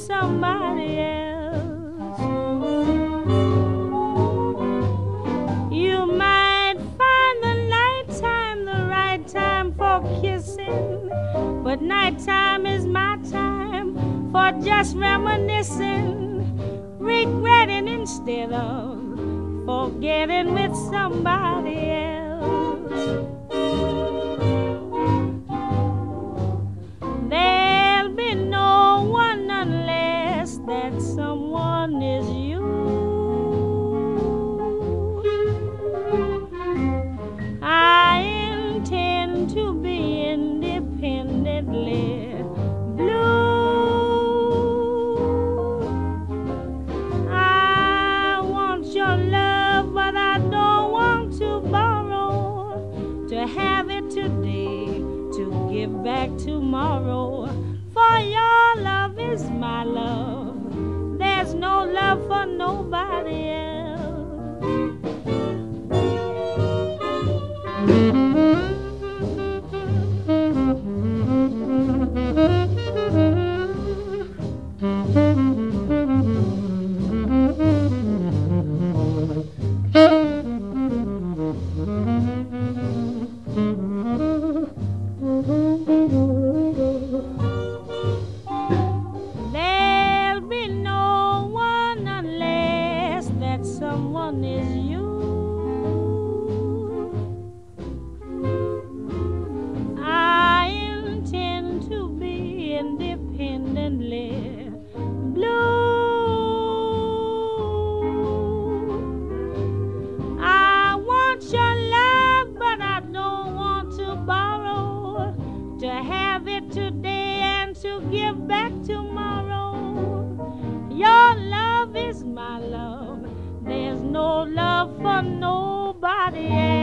somebody else. You might find the nighttime the right time for kissing, but nighttime is my time for just reminiscing, regretting instead of forgetting with somebody else. There'll be no one unless that someone is you. I intend to be independently blue. I want your love, but I don't want to borrow, to have it today, to give back tomorrow. For your love is my love. There's no love for nobody else. There'll be no one unless that someone is you. I intend to be independently blue. I want your love, but I don't want to borrow, to have it today and to give back tomorrow. Your love is my love. There's no love for nobody else.